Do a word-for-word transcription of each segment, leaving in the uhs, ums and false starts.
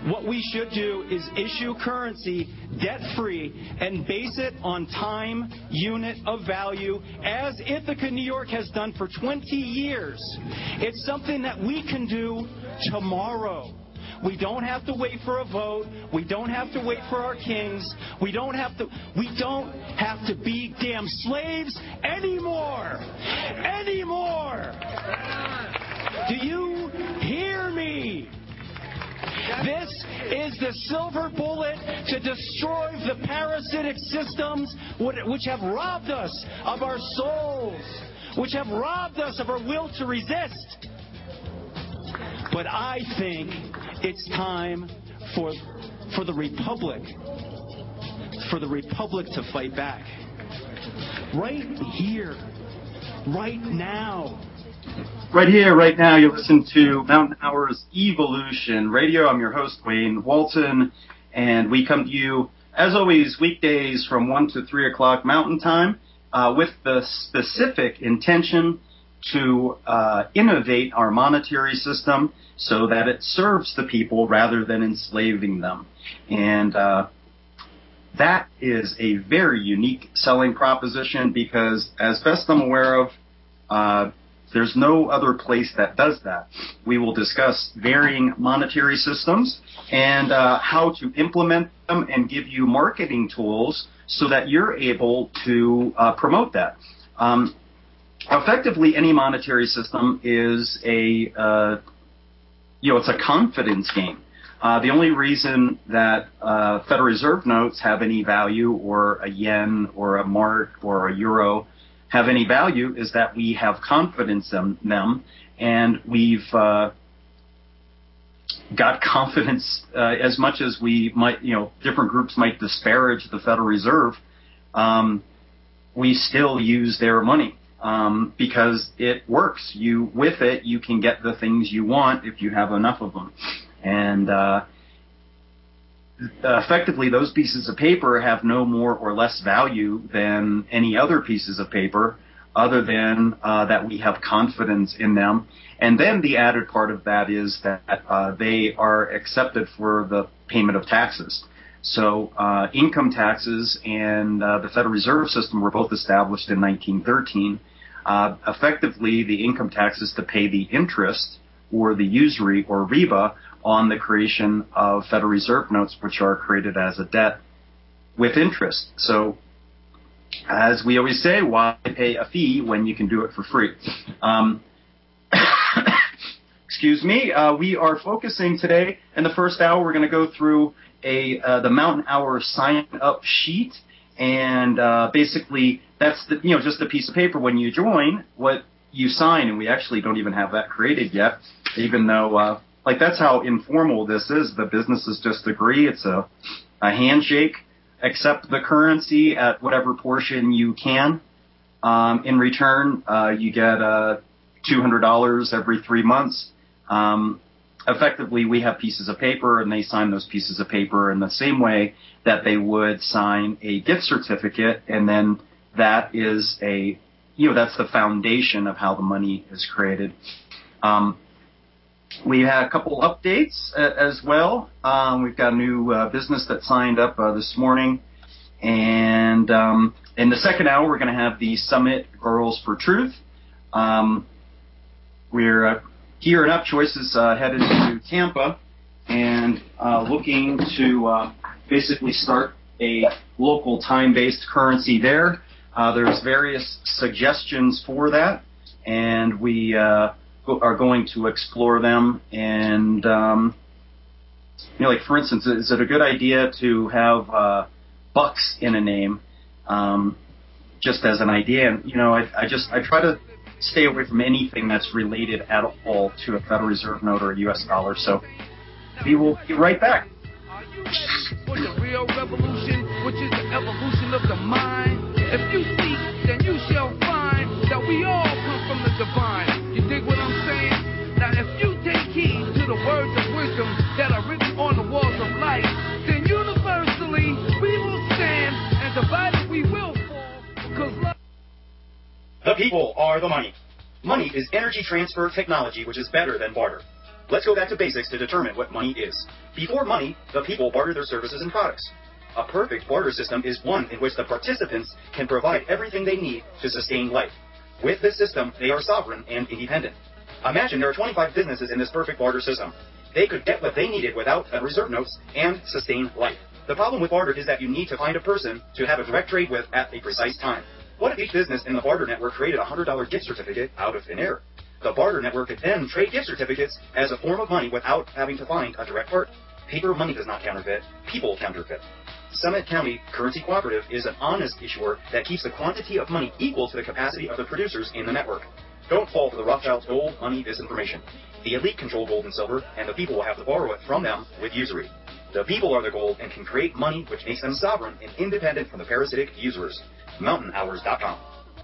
what we should do is issue currency debt-free and base it on time unit of value, as Ithaca, New York has done for twenty years. It's something that we can do tomorrow. We don't have to wait for a vote. We don't have to wait for our kings. We don't have to we don't have to be damn slaves anymore. Anymore. Do you hear me? This is the silver bullet to destroy the parasitic systems which have robbed us of our souls, which have robbed us of our will to resist. But I think it's time for, for the Republic, for the Republic to fight back. Right here, right now. Right here, right now, you listen to Mountain Hours Evolution Radio. I'm your host, Wayne Walton, and we come to you, as always, weekdays from one to three o'clock Mountain Time, uh, with the specific intention to uh, innovate our monetary system so that it serves the people rather than enslaving them. And uh, that is a very unique selling proposition because, as best I'm aware of, uh, there's no other place that does that. We will discuss varying monetary systems and uh, how to implement them and give you marketing tools so that you're able to uh, promote that. Um, effectively, any monetary system is a, uh, you know, it's a confidence game. Uh, the only reason that uh, Federal Reserve notes have any value, or a yen, or a mark, or a euro have any value, is that we have confidence in them, and we've uh, got confidence uh, as much as we might, you know, different groups might disparage the Federal Reserve, um, we still use their money um, because it works. You, with it, you can get the things you want if you have enough of them. And uh, effectively, those pieces of paper have no more or less value than any other pieces of paper, other than uh, that we have confidence in them. And then the added part of that is that uh, they are accepted for the payment of taxes. So uh, income taxes and uh, the Federal Reserve System were both established in nineteen thirteen. Uh, effectively, the income tax is to pay the interest or the usury or riba on the creation of Federal Reserve notes, which are created as a debt with interest. So, as we always say, why pay a fee when you can do it for free? Um, excuse me. Uh, we are focusing today in the first hour. We're going to go through a uh, the Mountain Hour sign-up sheet, and uh, basically that's the, you know, just a piece of paper when you join what you sign, and we actually don't even have that created yet, even though. Uh, Like, that's how informal this is. The businesses just agree. It's a, a handshake. Accept the currency at whatever portion you can. Um, in return, uh, you get uh, two hundred dollars every three months. Um, effectively, we have pieces of paper, and they sign those pieces of paper in the same way that they would sign a gift certificate. And then that is a, you know, that's the foundation of how the money is created. Um, We had a couple updates uh, as well. Um, we've got a new uh, business that signed up uh, this morning. And um, in the second hour, we're going to have the Summit Girls for Truth. Um, we're uh, gearing up. Choices uh, headed to Tampa and uh, looking to uh, basically start a local time-based currency there. Uh, there's various suggestions for that, and we uh, are going to explore them. And, um, you know, like, for instance, is it a good idea to have uh, bucks in a name, um, just as an idea? And, you know, I, I just, I try to stay away from anything that's related at all to a Federal Reserve note or a U S dollar. So we will be right back. Are you ready for the real revolution, which is the evolution of the mind? If you seek, then you shall find that we all come from the divine. You dig what I'm saying? Now, if you take heed to the words of wisdom that are written on the walls of life, then universally we will stand, and divided we will fall, because love... The people are the money. Money is energy transfer technology, which is better than barter. Let's go back to basics to determine what money is. Before money, the people barter their services and products. A perfect barter system is one in which the participants can provide everything they need to sustain life. With this system, they are sovereign and independent. Imagine there are twenty-five businesses in this perfect barter system. They could get what they needed without reserve notes and sustain life. The problem with barter is that you need to find a person to have a direct trade with at a precise time. What if each business in the barter network created a one hundred dollar gift certificate out of thin air? The barter network could then trade gift certificates as a form of money without having to find a direct part. Paper money does not counterfeit, people counterfeit. Summit County Currency Cooperative is an honest issuer that keeps the quantity of money equal to the capacity of the producers in the network. Don't fall for the Rothschild's gold money disinformation. The elite control gold and silver, and the people will have to borrow it from them with usury. The people are the gold and can create money which makes them sovereign and independent from the parasitic usurers. mountain hours dot com.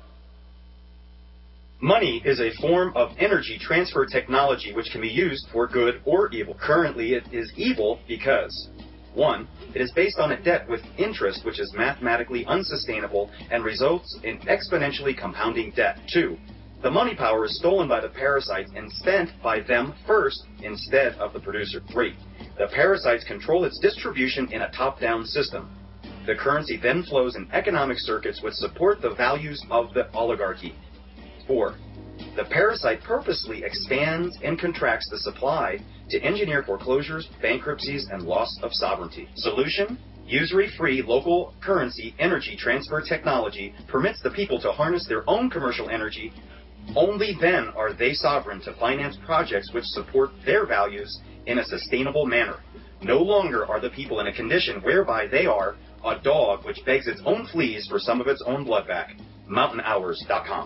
Money is a form of energy transfer technology which can be used for good or evil. Currently, it is evil because, one, it is based on a debt with interest which is mathematically unsustainable and results in exponentially compounding debt. Two, the money power is stolen by the parasites and spent by them first instead of the producer. Three, the parasites control its distribution in a top-down system. The currency then flows in economic circuits which support the values of the oligarchy. Four, the parasite purposely expands and contracts the supply to engineer foreclosures, bankruptcies, and loss of sovereignty. Solution? Usury-free local currency energy transfer technology permits the people to harness their own commercial energy. Only then are they sovereign to finance projects which support their values in a sustainable manner. No longer are the people in a condition whereby they are a dog which begs its own fleas for some of its own blood back. mountain hours dot com.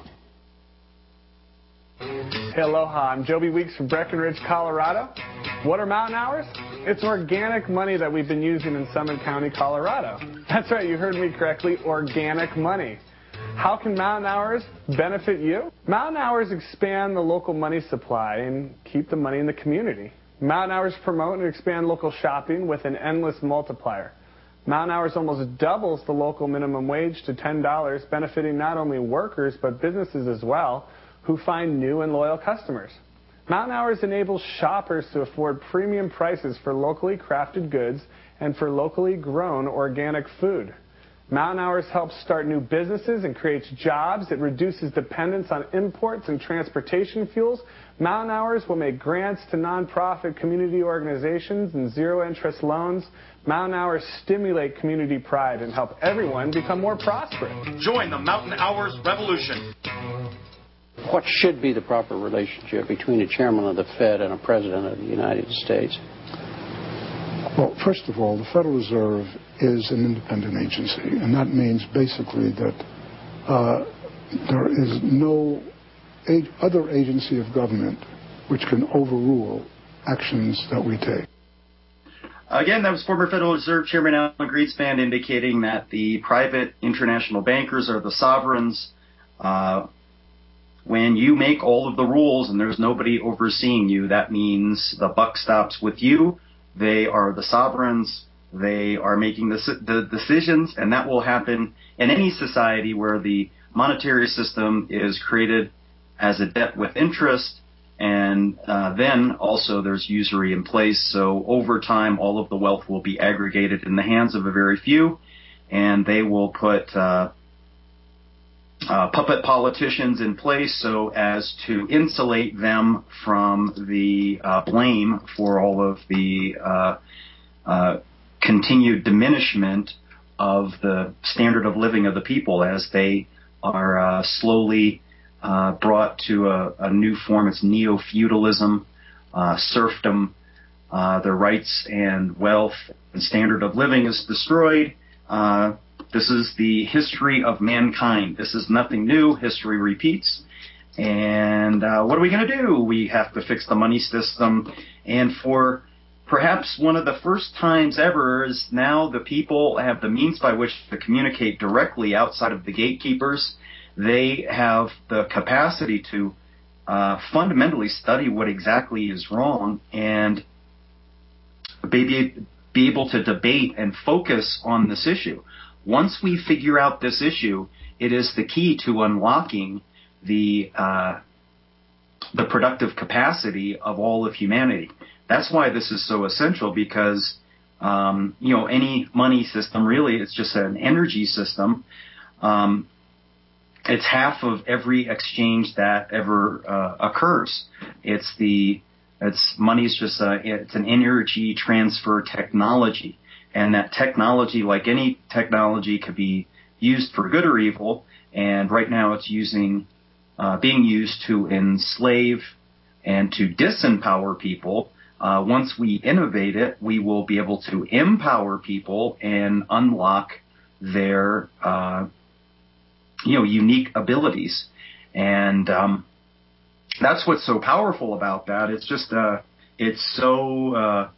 Hey, aloha, I'm Joby Weeks from Breckenridge, Colorado. What are mountain hours? It's organic money that we've been using in Summit County, Colorado. That's right, you heard me correctly, organic money. How can mountain hours benefit you? Mountain hours expand the local money supply and keep the money in the community. Mountain hours promote and expand local shopping with an endless multiplier. Mountain hours almost doubles the local minimum wage to ten dollars, benefiting not only workers but businesses as well, who find new and loyal customers. Mountain Hours enables shoppers to afford premium prices for locally crafted goods and for locally grown organic food. Mountain Hours helps start new businesses and creates jobs. It reduces dependence on imports and transportation fuels. Mountain Hours will make grants to nonprofit community organizations and zero-interest loans. Mountain Hours stimulate community pride and help everyone become more prosperous. Join the Mountain Hours revolution. What should be the proper relationship between a chairman of the Fed and a president of the United States? Well, first of all, the Federal Reserve is an independent agency, and that means basically that uh, there is no a- other agency of government which can overrule actions that we take. Again, that was former Federal Reserve Chairman Alan Greenspan indicating that the private international bankers are the sovereigns. Uh, When you make all of the rules and there's nobody overseeing you, that means the buck stops with you. They are the sovereigns. They are making the, the decisions, and that will happen in any society where the monetary system is created as a debt with interest, and uh, then also there's usury in place. So over time, all of the wealth will be aggregated in the hands of a very few, and they will put uh, Uh, puppet politicians in place so as to insulate them from the uh, blame for all of the uh, uh, continued diminishment of the standard of living of the people as they are uh, slowly uh, brought to a, a new form. It's neo-feudalism, uh, serfdom. Uh, their rights and wealth and standard of living is destroyed. Uh, This is the history of mankind. This is nothing new. History repeats. And uh, what are we going to do? We have to fix the money system. And for perhaps one of the first times ever is now the people have the means by which to communicate directly outside of the gatekeepers. They have the capacity to uh, fundamentally study what exactly is wrong and be, be able to debate and focus on this issue. Once we figure out this issue, it is the key to unlocking the uh, the productive capacity of all of humanity. That's why this is so essential, because um, you know, any money system, really, it's just an energy system. Um, it's half of every exchange that ever uh, occurs. It's the it's money's just a, it's an energy transfer technology, and that technology, like any technology, could be used for good or evil. And right now, it's using uh, being used to enslave and to disempower people. Uh, once we innovate it, we will be able to empower people and unlock their, uh, you know, unique abilities. And um, that's what's so powerful about that. It's just, uh, it's so, uh,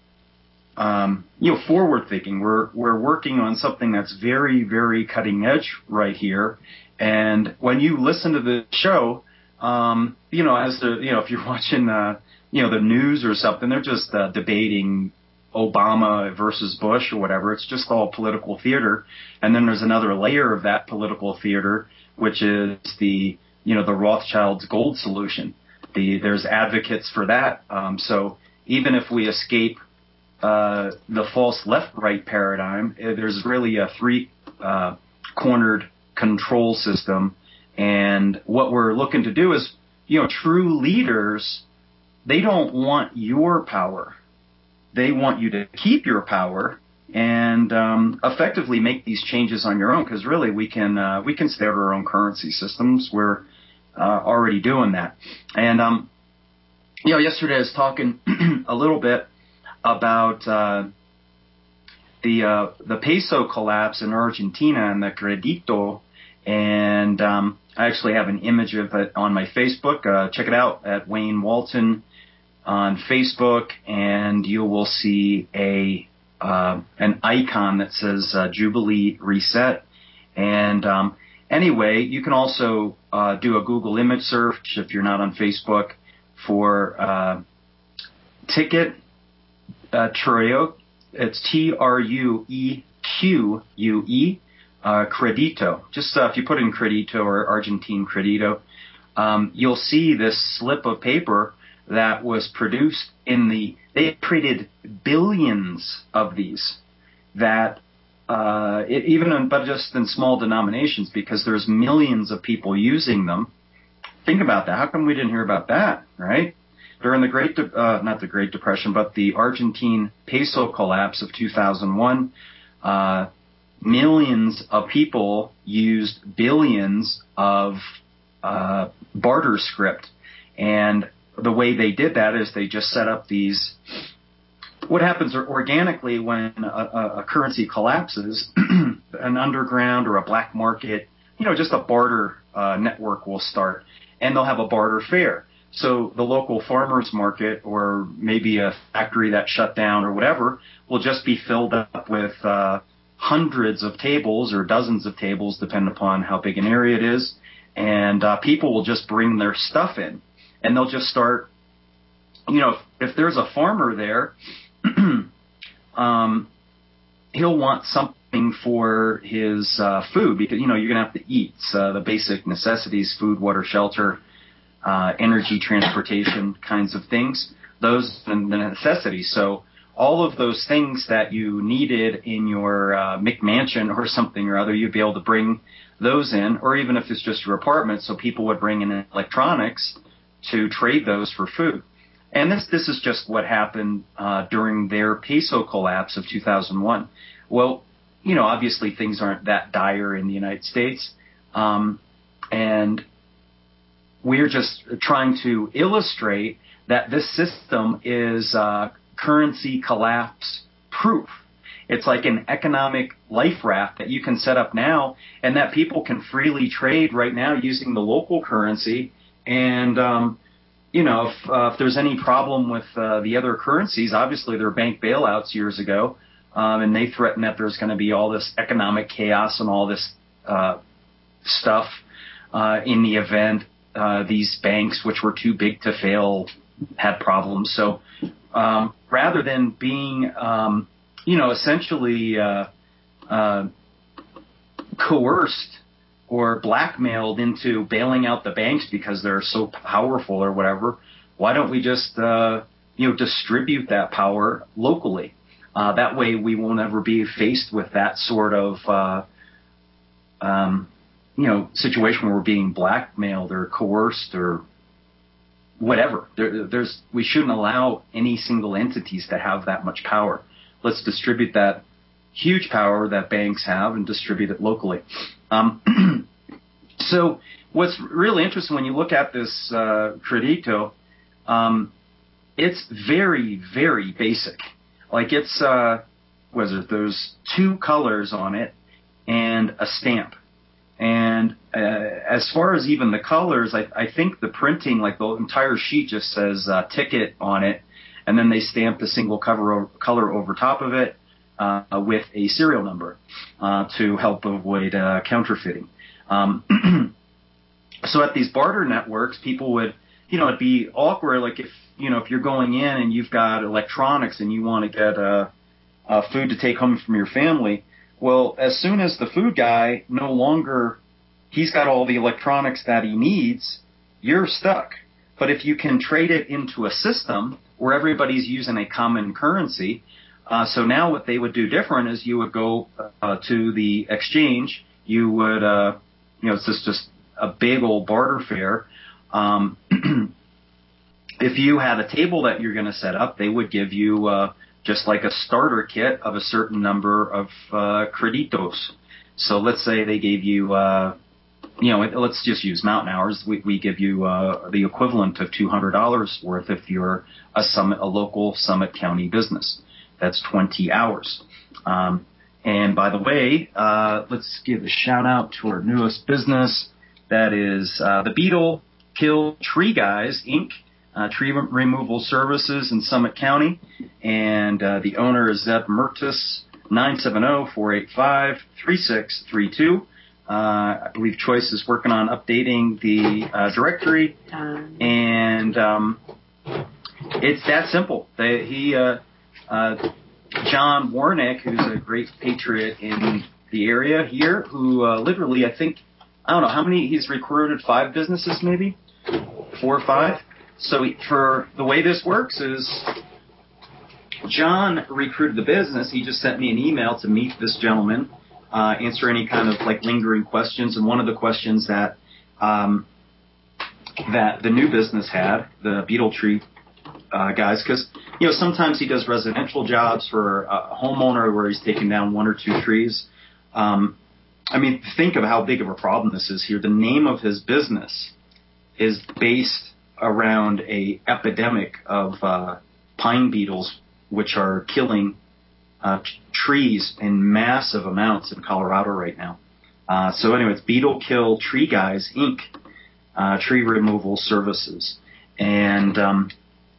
um, you know, forward thinking. We're we're working on something that's very, very cutting edge right here. And when you listen to the show, um, you know, as the, you know, if you're watching, uh, you know, the news or something, they're just uh, debating Obama versus Bush or whatever. It's just all political theater. And then there's another layer of that political theater, which is the, you know, the Rothschild's gold solution. The, there's advocates for that. Um, so even if we escape uh, the false left-right paradigm, there's really a three uh, cornered control system. And what we're looking to do is, you know, true leaders, they don't want your power. They want you to keep your power and um, effectively make these changes on your own. Because really, we can uh, we can start our own currency systems. We're uh, already doing that. And um, you know, yesterday I was talking a little bit about uh, the uh, the peso collapse in Argentina and the Crédito. And um, I actually have an image of it on my Facebook. Uh, check it out at Wayne Walton on Facebook, and you will see a uh, an icon that says uh, Jubilee Reset. And um, anyway, you can also uh, do a Google image search if you're not on Facebook for uh, Ticket uh, True. It's T R U E Q U E, uh, Crédito. Just uh, if you put in Crédito or Argentine Crédito, um, you'll see this slip of paper that was produced in the, they printed billions of these that, uh, it, even in, but just in small denominations, because there's millions of people using them. Think about that. How come we didn't hear about that, right? During the Great, De- uh, not the Great Depression, but the Argentine peso collapse of two thousand one, uh, millions of people used billions of, uh, barter script. And the way they did that is they just set up these. What happens organically when a, a currency collapses, an underground or a black market, you know, just a barter uh, network will start, and they'll have a barter fair. So the local farmers market, or maybe a factory that shut down or whatever, will just be filled up with uh, hundreds of tables or dozens of tables, depending upon how big an area it is, and uh, people will just bring their stuff in. And they'll just start, you know, if, if there's a farmer there, um, he'll want something for his uh, food, because, you know, you're going to have to eat. So the basic necessities, food, water, shelter, uh, energy, transportation kinds of things, those are the necessities. So all of those things that you needed in your uh, McMansion or something or other, you'd be able to bring those in, or even if it's just your apartment, so people would bring in electronics to trade those for food. And this this is just what happened uh, during their peso collapse of two thousand one. Well, you know, obviously things aren't that dire in the United States. Um, and we're just trying to illustrate that this system is uh, currency collapse proof. It's like an economic life raft that you can set up now, and that people can freely trade right now using the local currency. And, um, you know, if, uh, if there's any problem with uh, the other currencies, obviously there were bank bailouts years ago, um, and they threatened that there's going to be all this economic chaos and all this uh, stuff uh, in the event uh, these banks, which were too big to fail, had problems. So um, rather than being, um, you know, essentially uh, uh, coerced or blackmailed into bailing out the banks because they're so powerful or whatever, why don't we just, uh, you know, distribute that power locally? Uh, that way we won't ever be faced with that sort of, uh, um, you know, situation where we're being blackmailed or coerced or whatever. There, there's, we shouldn't allow any single entities to have that much power. Let's distribute that huge power that banks have and distribute it locally. Um, so what's really interesting when you look at this uh, Crédito, um, it's very, very basic. Like it's, uh, what is it? There's two colors on it and a stamp. And uh, as far as even the colors, I, I think the printing, like the entire sheet just says uh, ticket on it, and then they stamped a single cover o- color over top of it uh, with a serial number uh, to help avoid uh, counterfeiting. Um, so at these barter networks, people would, you know, it'd be awkward. Like if, you know, if you're going in and you've got electronics and you want to get uh, uh, food to take home from your family. Well, as soon as the food guy no longer, he's got all the electronics that he needs, you're stuck. But if you can trade it into a system where everybody's using a common currency, uh, so now what they would do different is you would go uh, to the exchange, you would, uh, you know, it's just, just a big old barter fair. Um, if you had a table that you're going to set up, they would give you uh, just like a starter kit of a certain number of uh, Créditos. So let's say they gave you, uh, you know, let's just use Mountain Hours. We, we give you uh, the equivalent of two hundred dollars worth if you're a Summit, a local Summit County business. That's twenty hours. Um, and by the way, uh, let's give a shout out to our newest business. That is uh, the Beetle Kill Tree Guys, Incorporated. Uh, tree removal services in Summit County, and uh, the owner is Zeb Mertis, nine seven zero, four eight five, three six three two. Uh, I believe Choice is working on updating the uh, directory, and um, it's that simple. They, he, uh, uh, John Warnick, who's a great patriot in the area here, who uh, literally, I think, I don't know how many, he's recruited five businesses maybe, four or five. So for the way this works is John recruited the business. He just sent me an email to meet this gentleman, uh, answer any kind of like lingering questions. And one of the questions that um, that the new business had, the Beetle Tree uh, guys, because you know sometimes he does residential jobs for a homeowner where he's taking down one or two trees. Um, I mean, think of how big of a problem this is here. The name of his business is based around a epidemic of uh, pine beetles, which are killing uh, t- trees in massive amounts in Colorado right now. Uh, so anyway, it's Beetle Kill Tree Guys, Incorporated, uh, tree removal services. And um,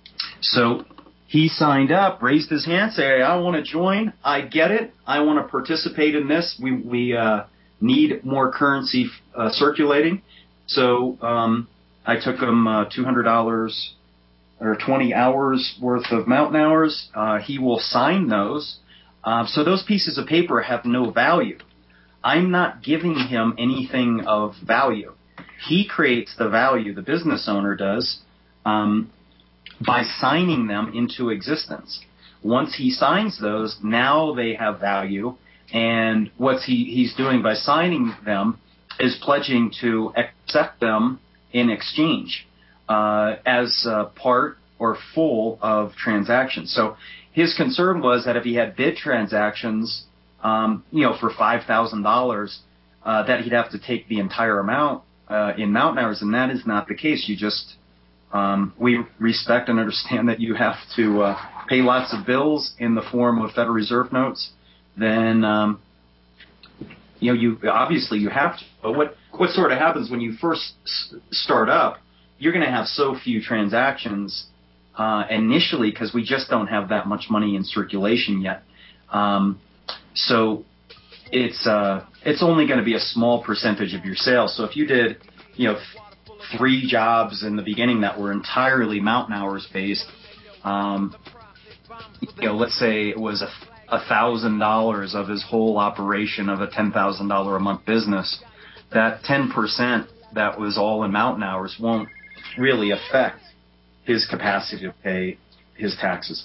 so he signed up, raised his hand, said, I want to join. I get it. I want to participate in this. We, we uh, need more currency uh, circulating. So um, I took him uh, two hundred dollars or twenty hours worth of Mountain Hours. Uh, he will sign those. Uh, so those pieces of paper have no value. I'm not giving him anything of value. He creates the value, the business owner does, um, by signing them into existence. Once he signs those, now they have value. And what he, he's doing by signing them is pledging to accept them in exchange uh, as uh, part or full of transactions. So his concern was that if he had bid transactions, um, you know, for five thousand dollars, uh, that he'd have to take the entire amount uh, in Mountain Hours, and that is not the case. You just um, we respect and understand that you have to uh, pay lots of bills in the form of Federal Reserve notes. Then um, you know, you obviously you have to. But what what sort of happens when you first s- start up? You're going to have so few transactions uh, initially because we just don't have that much money in circulation yet. Um, so it's uh, it's only going to be a small percentage of your sales. So if you did, you know, th- three jobs in the beginning that were entirely Mountain Hours based, um, you know, let's say it was a a thousand dollars of his whole operation of a ten thousand dollar a month business. that ten percent that was all in mountain hours won't really affect his capacity to pay his taxes.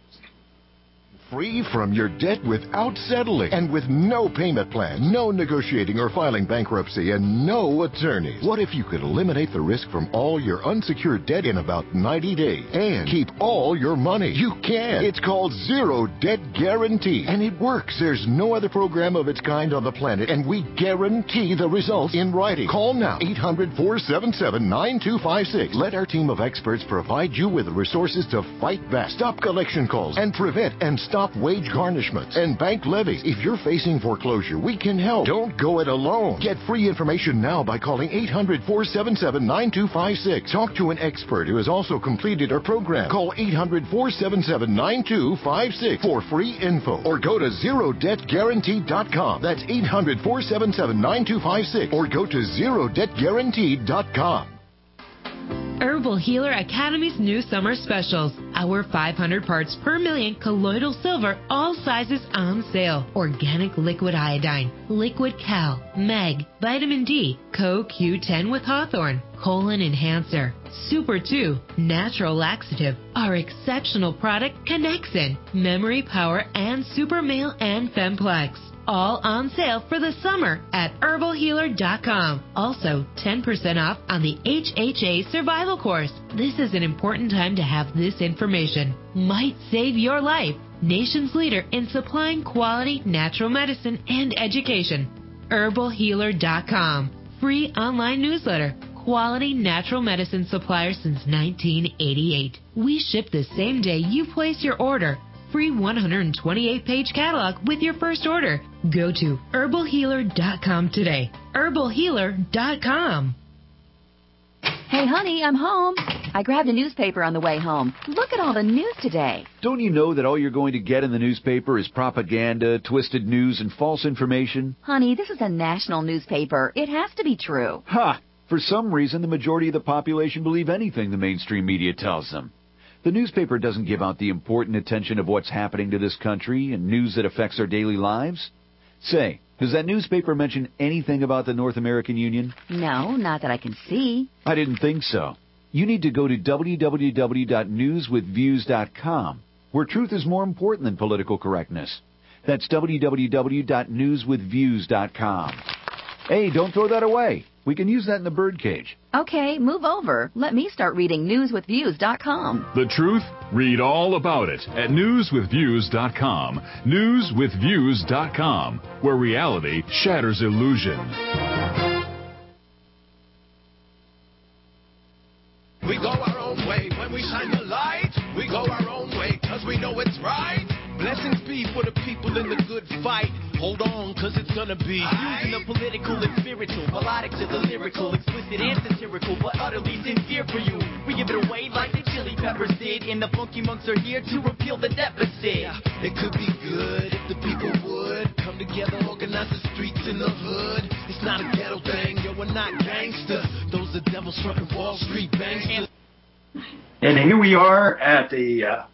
Free from your debt without settling, and with no payment plan, no negotiating or filing bankruptcy, and no attorneys. What if you could eliminate the risk from all your unsecured debt in about ninety days and keep all your money? You can. It's called Zero Debt Guarantee, and it works. There's no other program of its kind on the planet, and we guarantee the results in writing. Call now, eight hundred, four seven seven, nine two five six. Let our team of experts provide you with the resources to fight back, stop collection calls, and prevent and stop wage garnishments and bank levies. If you're facing foreclosure, we can help. Don't go it alone. Get free information now by calling eight hundred, four seven seven, nine two five six. Talk to an expert who has also completed our program. Call eight hundred, four seven seven, nine two five six for free info, or go to zero debt guarantee dot com. That's eight hundred, four seven seven, nine two five six, or go to zero debt guarantee dot com. Herbal Healer Academy's new summer specials. Our five hundred parts per million colloidal silver, all sizes on sale. Organic liquid iodine, liquid cal, meg, vitamin D, Co Q ten with Hawthorne, colon enhancer, Super two, natural laxative. Our exceptional product Connexin, memory power, and Super Male and Femplex. All on sale for the summer at herbal healer dot com. Also, ten percent off on the H H A Survival Course. This is an important time to have this information. Might save your life. Nation's leader in supplying quality natural medicine and education. herbal healer dot com. Free online newsletter. Quality natural medicine supplier since nineteen eighty-eight. We ship the same day you place your order. Free one hundred twenty-eight page catalog with your first order. Go to herbal healer dot com today. herbal healer dot com. Hey, honey, I'm home. I grabbed a newspaper on the way home. Look at all the news today. Don't you know that all you're going to get in the newspaper is propaganda, twisted news, and false information? Honey, this is a national newspaper. It has to be true. Ha! For some reason, the majority of the population believe anything the mainstream media tells them. The newspaper doesn't give out the important attention of what's happening to this country and news that affects our daily lives. Say, does that newspaper mention anything about the North American Union? No, not that I can see. I didn't think so. You need to go to w w w dot news with views dot com, where truth is more important than political correctness. That's w w w dot news with views dot com. Hey, don't throw that away. We can use that in the birdcage. Okay, move over. Let me start reading news with views dot com. The truth? Read all about it at news with views dot com. news with views dot com, where reality shatters illusion. We go our own way when we shine the light. We go our own way because we know it's right. Blessings be for the people in the good fight. Hold on, cause it's gonna be using the political and spiritual, melodic to the lyrical, explicit and satirical, but utterly sincere for you. We give it away like the Chili Peppers did, and the Funky Monks are here to repeal the deficit. It could be good if the people would come together, organize the streets in the hood. It's not a ghetto thing, yo, we're not gangsters. Those are devils trucking Wall Street bangsters. And here we are at a uh,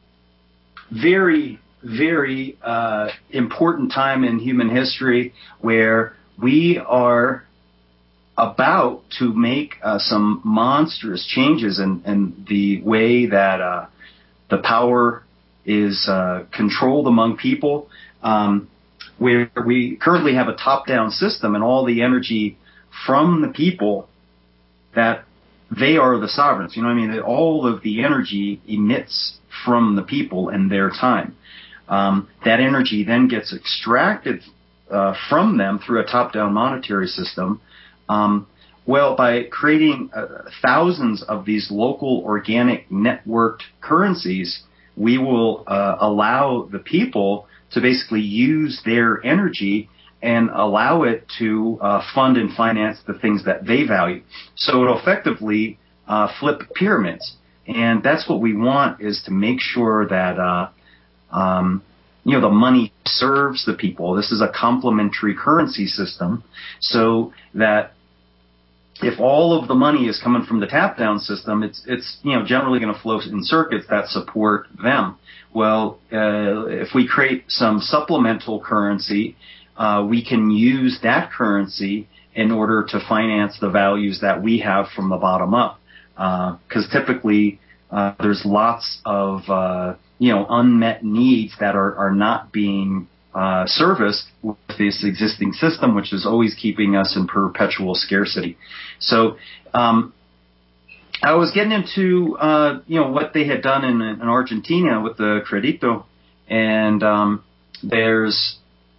very very uh, important time in human history where we are about to make uh, some monstrous changes in, in the way that uh, the power is uh, controlled among people, um, where we currently have a top-down system and all the energy from the people that they are the sovereigns. You know what I mean? All of the energy emits from the people and their time. Um, that energy then gets extracted uh, from them through a top-down monetary system. Um, well, by creating uh, thousands of these local organic networked currencies, we will uh, allow the people to basically use their energy and allow it to uh, fund and finance the things that they value. So it'll effectively uh, flip pyramids. And that's what we want, is to make sure that uh, Um, you know, the money serves the people. This is a complementary currency system, so that if all of the money is coming from the tap-down system, it's it's you know generally going to flow in circuits that support them. Well, uh, if we create some supplemental currency, uh, we can use that currency in order to finance the values that we have from the bottom up. Because uh, typically uh, there's lots of uh, you know unmet needs that are, are not being uh, serviced with this existing system, which is always keeping us in perpetual scarcity. So um, I was getting into uh, you know what they had done in, in Argentina with the Crédito, and um, there's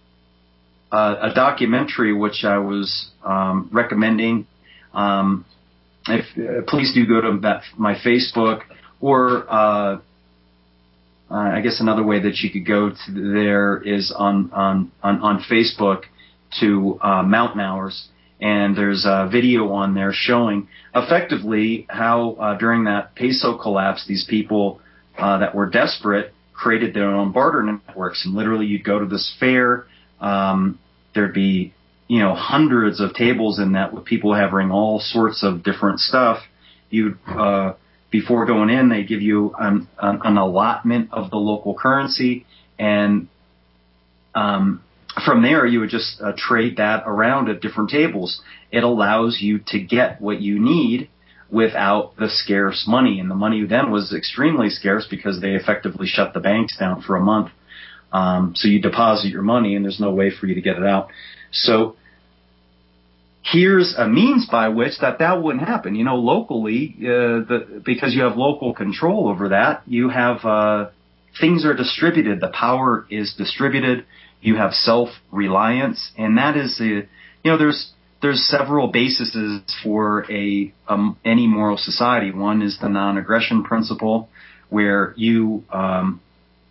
uh, a documentary which I was um, recommending. Um, if uh, please do go to that, my Facebook, or uh, uh, I guess another way that you could go to there is on on on, on Facebook to uh, Mountain Hours. And there's a video on there showing effectively how uh, during that peso collapse, these people uh, that were desperate created their own barter networks. And literally you'd go to this fair, um, there'd be, you know, hundreds of tables in that with people having all sorts of different stuff. You'd, uh, before going in, they give you an, an, an allotment of the local currency, and um from there, you would just uh, trade that around at different tables. It allows you to get what you need without the scarce money. And the money then was extremely scarce because they effectively shut the banks down for a month. Um, so you deposit your money and there's no way for you to get it out. So here's a means by which that that wouldn't happen. You know, locally, uh, the, because you have local control over that, you have uh, things are distributed. The power is distributed. You have self-reliance, and that is a, you know, there's there's several bases for a um, any moral society. One is the non-aggression principle, where you um,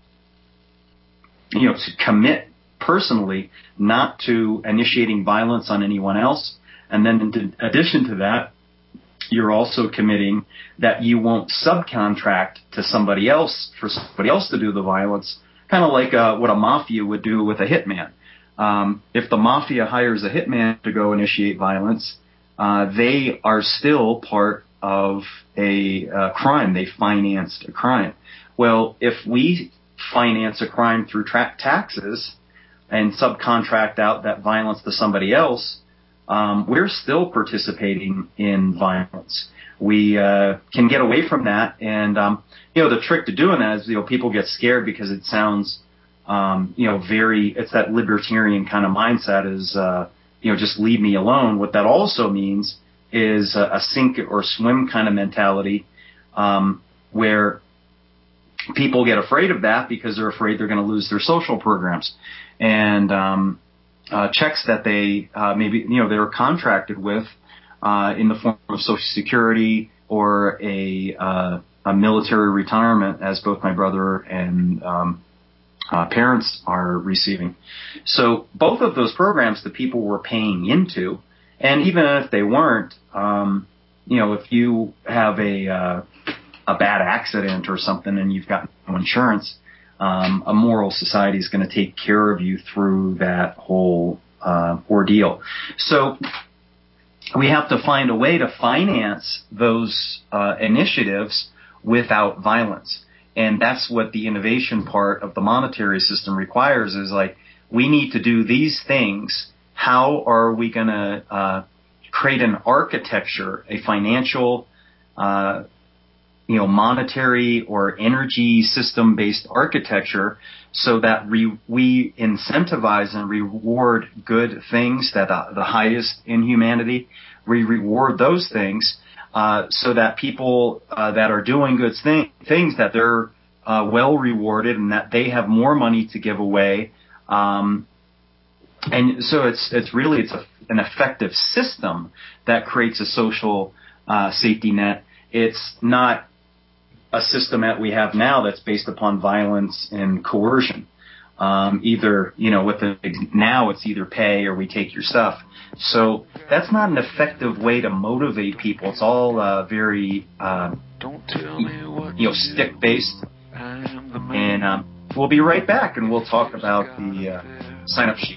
you know to commit personally not to initiating violence on anyone else, and then in addition to that, you're also committing that you won't subcontract to somebody else for somebody else to do the violence. Kind of like uh, what a mafia would do with a hitman. Um, if the mafia hires a hitman to go initiate violence, uh, they are still part of a uh, crime. They financed a crime. Well, if we finance a crime through tra- taxes and subcontract out that violence to somebody else, um, we're still participating in violence. We uh, can get away from that, and um, you know the trick to doing that is you know people get scared because it sounds um, you know very it's that libertarian kind of mindset is uh, you know just leave me alone. What that also means is a, a sink or swim kind of mentality, um, where people get afraid of that because they're afraid they're going to lose their social programs and um, uh, checks that they uh, maybe you know they were contracted with. Uh, in the form of Social Security or a, uh, a military retirement, as both my brother and um, uh, parents are receiving. So both of those programs the people were paying into, and even if they weren't, um, you know, if you have a uh, a bad accident or something and you've got no insurance, um, a moral society is going to take care of you through that whole uh, ordeal. So we have to find a way to finance those uh, initiatives without violence. And that's what the innovation part of the monetary system requires is like, we need to do these things. How are we going to uh, create an architecture, a financial, uh, you know, monetary or energy system based architecture so that re- we incentivize and reward good things that are the highest in humanity. We reward those things uh, so that people uh, that are doing good thing- things that they're uh, well rewarded and that they have more money to give away. Um, and so it's it's really it's a, an effective system that creates a social uh, safety net. It's not a system that we have now that's based upon violence and coercion. Um, either, you know, with the, now it's either pay or we take your stuff. So that's not an effective way to motivate people. It's all uh, very, uh, you know, stick-based. And um, we'll be right back, and we'll talk about the uh, sign-up sheet.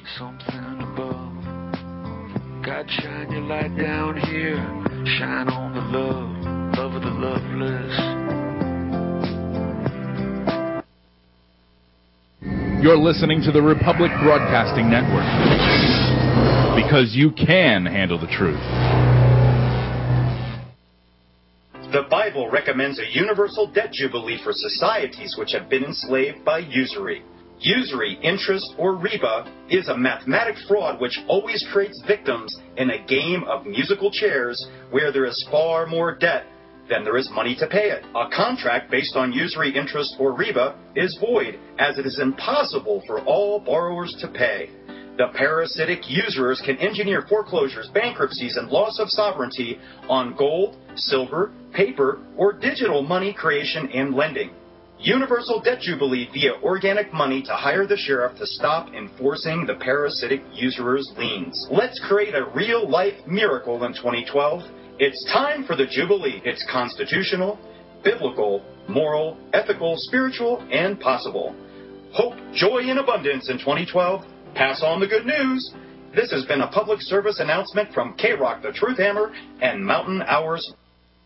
God, shine your light down here. Shine on the love, love of the loveless. You're listening to the Republic Broadcasting Network. because you can handle the truth. The Bible recommends a universal debt jubilee for societies which have been enslaved by usury. Usury, interest, or riba is a mathematic fraud which always creates victims in a game of musical chairs where there is far more debt than there is money to pay it. A contract based on usury, interest, or riba is void, as it is impossible for all borrowers to pay. The parasitic usurers can engineer foreclosures, bankruptcies, and loss of sovereignty on gold, silver, paper, or digital money creation and lending. Universal debt jubilee via organic money to hire the sheriff to stop enforcing the parasitic usurers' liens. Let's create a real-life miracle in twenty twelve. It's time for the Jubilee. It's constitutional, biblical, moral, ethical, spiritual, and possible. Hope, joy, and abundance in twenty twelve. Pass on the good news. This has been a public service announcement from K-Rock, the Truth Hammer, and Mountain Hours.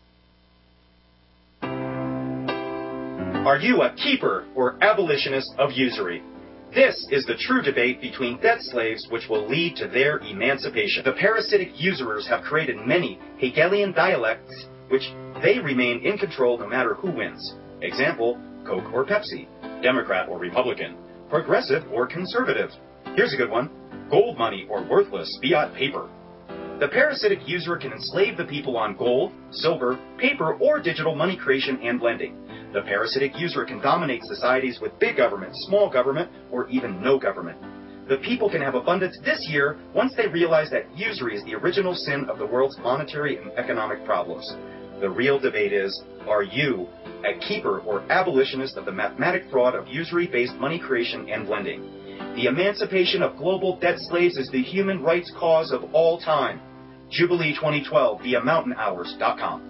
Are you a keeper or abolitionist of usury? This is the true debate between debt slaves which will lead to their emancipation. The parasitic usurers have created many Hegelian dialects which they remain in control no matter who wins. Example, Coke or Pepsi, Democrat or Republican, progressive or conservative. Here's a good one, gold money or worthless fiat paper. The parasitic usurer can enslave the people on gold, silver, paper, or digital money creation and lending. The parasitic usurer can dominate societies with big government, small government, or even no government. The people can have abundance this year once they realize that usury is the original sin of the world's monetary and economic problems. The real debate is, are you a keeper or abolitionist of the mathematic fraud of usury-based money creation and lending? The emancipation of global debt slaves is the human rights cause of all time. Jubilee twenty twelve via mountain hours dot com.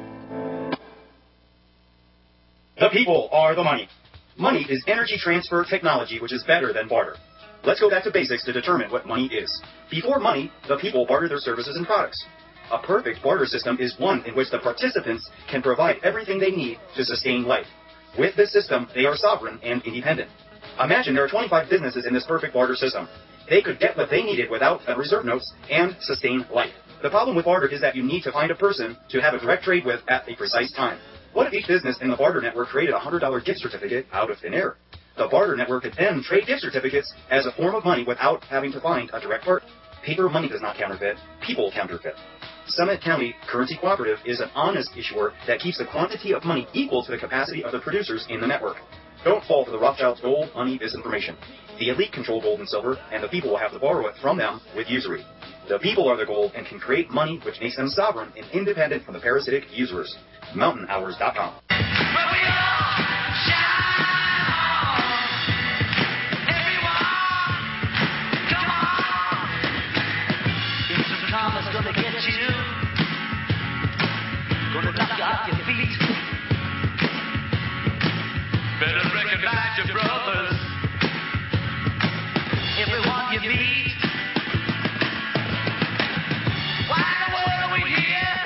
The people are the money. Money is energy transfer technology, which is better than barter. Let's go back to basics to determine what money is. Before money, the people barter their services and products. A perfect barter system is one in which the participants can provide everything they need to sustain life. With this system, they are sovereign and independent. Imagine there are twenty-five businesses in this perfect barter system. They could get what they needed without Federal Reserve notes and sustain life. The problem with barter is that you need to find a person to have a direct trade with at a precise time. What if each business in the barter network created a one hundred dollar gift certificate out of thin air? The barter network could then trade gift certificates as a form of money without having to find a direct partner. Paper money does not counterfeit, people counterfeit. Summit County Currency Cooperative is an honest issuer that keeps the quantity of money equal to the capacity of the producers in the network. Don't fall for the Rothschilds' gold money disinformation. The elite control gold and silver, and the people will have to borrow it from them with usury. The people are the gold and can create money which makes them sovereign and independent from the parasitic usurers. mountain hours dot com. Gonna get you, gonna knock you off your feet. Better recognize your brothers, everyone you meet. Why in the world are we here?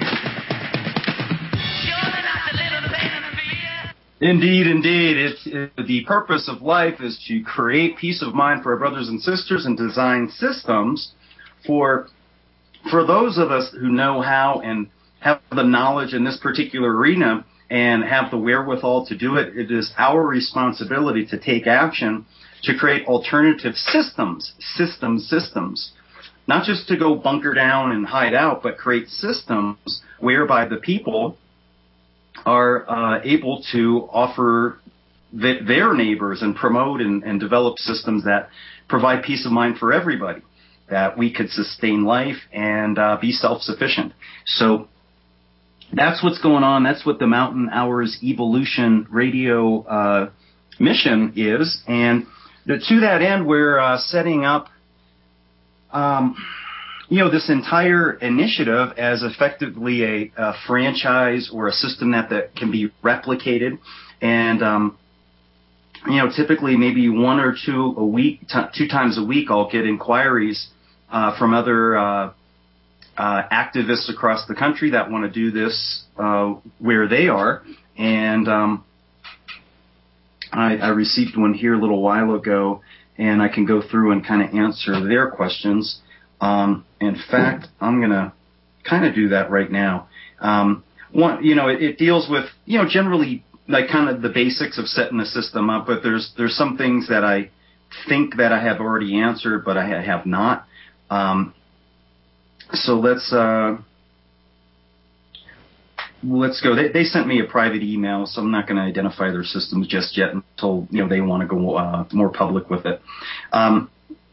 Surely not to live in pain and fear. Indeed, indeed. It's, it, the purpose of life is to create peace of mind for our brothers and sisters and design systems for For those of us who know how and have the knowledge in this particular arena and have the wherewithal to do it, it is our responsibility to take action to create alternative systems, systems, systems. Not just to go bunker down and hide out, but create systems whereby the people are uh, able to offer th- their neighbors and promote and, and develop systems that provide peace of mind for everybody, that we could sustain life and uh, be self-sufficient. So that's what's going on. That's what the Mountain Hours Evolution Radio uh, mission is. And to that end, we're uh, setting up, um, you know, this entire initiative as effectively a, a franchise or a system that, that can be replicated. And, um, you know, typically maybe one or two a week, t- two times a week, I'll get inquiries Uh, from other uh, uh, activists across the country that want to do this uh, where they are. And um, I, I received one here a little while ago, and I can go through and kind of answer their questions. Um, in fact, I'm going to kind of do that right now. Um, one, you know, it, it deals with, you know, generally like kind of the basics of setting the system up, but there's there's some things that I think that I have already answered, but I have not. Um, so let's uh, let's go. They, they sent me a private email, so I'm not going to identify their systems just yet until, you know, they want to go uh, more public with it. Um,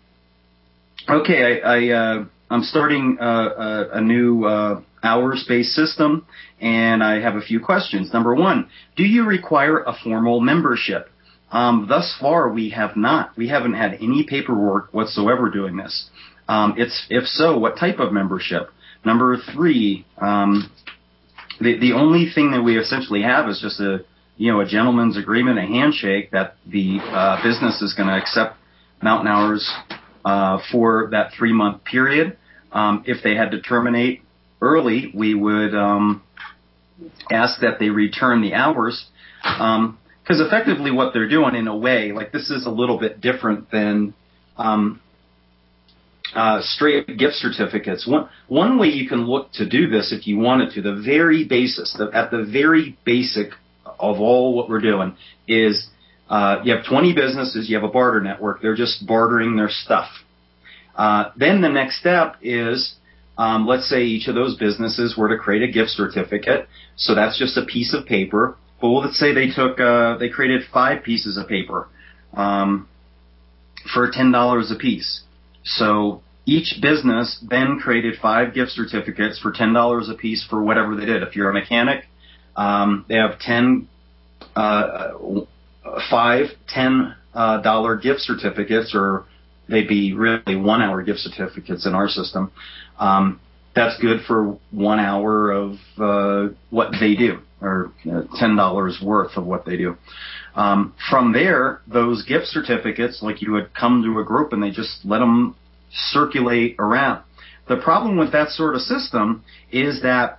okay, I, I uh, I'm starting uh, a, a new uh, hours-based system, and I have a few questions. Number one, do you require a formal membership? Um, thus far, we have not. We haven't had any paperwork whatsoever doing this. Um, it's if so, what type of membership? Number three, um, the the only thing that we essentially have is just a you know a gentleman's agreement, a handshake that the uh, business is going to accept Mountain Hours uh, for that three month period. Um, if they had to terminate early, we would um, ask that they return the hours. Um, Because effectively what they're doing in a way, like this is a little bit different than um, uh, straight gift certificates. One, one way you can look to do this if you wanted to, the very basis, the, at the very basic of all what we're doing is uh, you have twenty businesses, you have a barter network, they're just bartering their stuff. Uh, then the next step is, um, let's say each of those businesses were to create a gift certificate, so that's just a piece of paper. Well, let's say they took, uh, they created five pieces of paper um, for ten dollars a piece. So each business then created five gift certificates for ten dollars a piece for whatever they did. If you're a mechanic, um, they have ten, uh, five ten uh, dollar gift certificates, or they'd be really one hour gift certificates in our system. Um, that's good for one hour of uh, what they do, or uh, ten dollars worth of what they do. Um, from there, those gift certificates, like you would come to a group and they just let them circulate around. The problem with that sort of system is that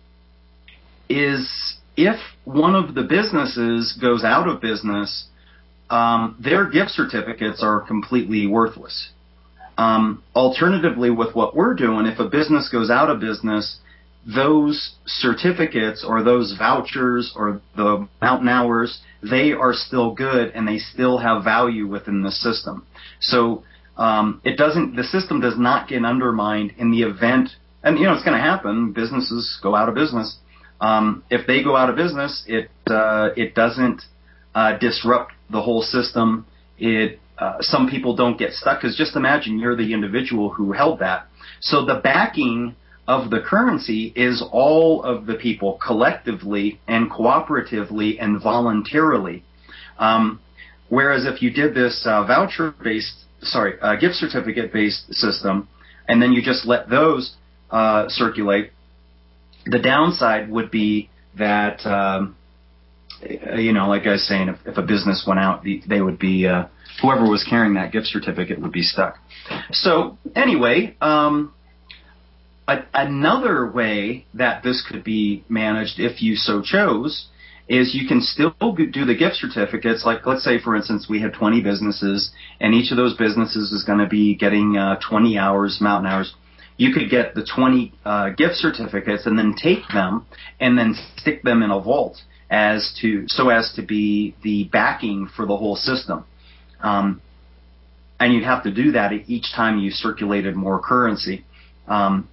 is if one of the businesses goes out of business, um, their gift certificates are completely worthless. Um, alternatively, with what we're doing, if a business goes out of business, those certificates or those vouchers or the Mountain Hours, they are still good and they still have value within the system. So um, it doesn't. The system does not get undermined in the event, and you know it's going to happen. Businesses go out of business. Um, if they go out of business, it uh, it doesn't uh, disrupt the whole system. It Uh, some people don't get stuck, because just imagine you're the individual who held that. So the backing of the currency is all of the people collectively and cooperatively and voluntarily. Um, whereas if you did this uh, voucher-based, sorry, uh, gift certificate-based system, and then you just let those uh, circulate, the downside would be that, um, you know, like I was saying, if, if a business went out, they would be... Uh, whoever was carrying that gift certificate would be stuck. So anyway, um, a, another way that this could be managed, if you so chose, is you can still do the gift certificates. Like, let's say, for instance, we have twenty businesses, and each of those businesses is going to be getting uh, twenty hours, Mountain Hours. You could get the twenty uh, gift certificates and then take them and then stick them in a vault as to so as to be the backing for the whole system. Um, and you'd have to do that each time you circulated more currency. Um,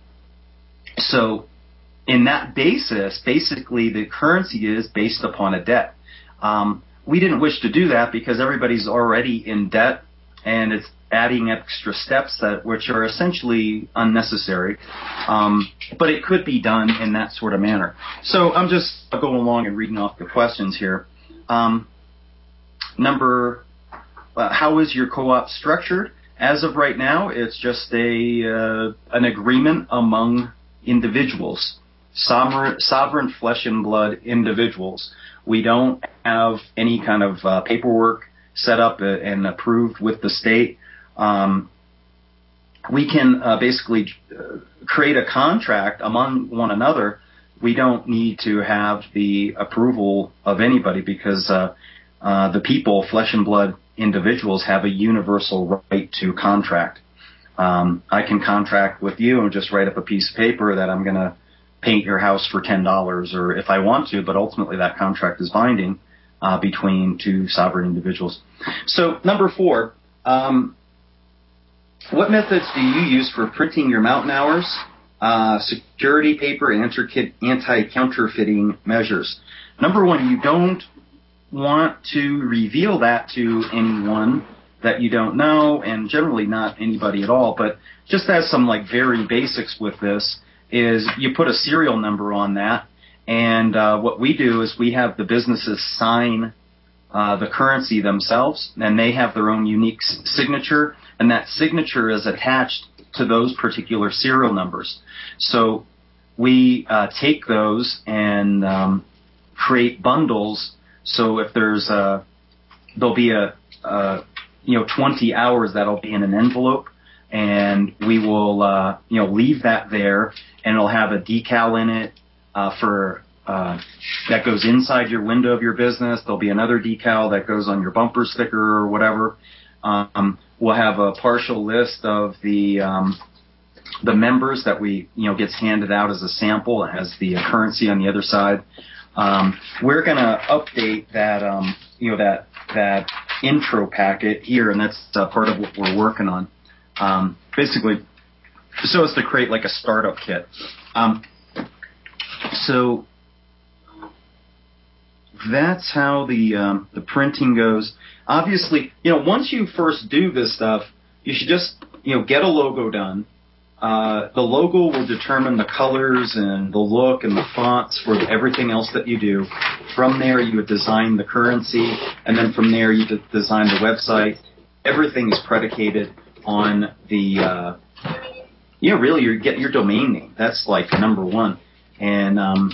so in that basis, basically the currency is based upon a debt. Um, we didn't wish to do that because everybody's already in debt, and it's adding extra steps that which are essentially unnecessary. Um, but it could be done in that sort of manner. So I'm just going along and reading off the questions here. Um, number Uh, how is your co-op structured? As of right now, it's just a uh, an agreement among individuals, sovereign, sovereign flesh and blood individuals. We don't have any kind of uh, paperwork set up and approved with the state. Um, we can uh, basically uh, create a contract among one another. We don't need to have the approval of anybody because uh, uh, the people, flesh and blood individuals, have a universal right to contract. um, I can contract with you and just write up a piece of paper that I'm going to paint your house for ten dollars, or if I want to, but ultimately that contract is binding uh, between two sovereign individuals. So number four, um, what methods do you use for printing your mountain hours, uh, security paper, and anti-counterfeiting measures? Number one, you don't want to reveal that to anyone that you don't know, and generally not anybody at all. But just as some like very basics with this is you put a serial number on that, and uh, what we do is we have the businesses sign uh, the currency themselves, and they have their own unique s- signature, and that signature is attached to those particular serial numbers. So we uh, take those and um, create bundles. So if there's a, there'll be a, a, you know, twenty hours that'll be in an envelope, and we will, uh, you know, leave that there, and it'll have a decal in it uh, for uh, that goes inside your window of your business. There'll be another decal that goes on your bumper sticker or whatever. Um, we'll have a partial list of the um, the members that we, you know, gets handed out as a sample. It has the currency on the other side. Um, we're going to update that, um, you know, that that intro packet here, and that's uh, part of what we're working on. Um, basically, so as to create like a startup kit. Um, so that's how the um, the printing goes. Obviously, you know, once you first do this stuff, you should just, you know, get a logo done. Uh, the logo will determine the colors and the look and the fonts for everything else that you do. From there, you would design the currency, and then from there, you would design the website. Everything is predicated on the, uh, you know, really, you get your domain name. That's like number one. And um,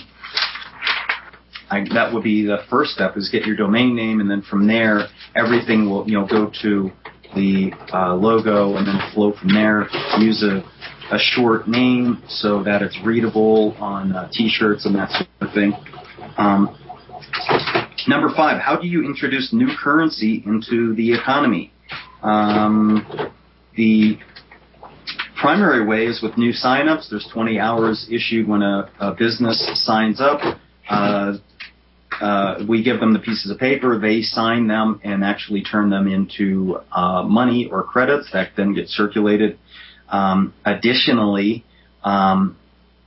I, that would be the first step, is get your domain name, and then from there, everything will, you know, go to the uh, logo, and then flow from there. Use a a short name so that it's readable on uh, T-shirts and that sort of thing. Um, number five, how do you introduce new currency into the economy? Um, the primary way is with new signups. There's twenty hours issued when a, a business signs up. Uh, uh, we give them the pieces of paper, they sign them and actually turn them into uh, money or credits that then get circulated. Um, additionally, um,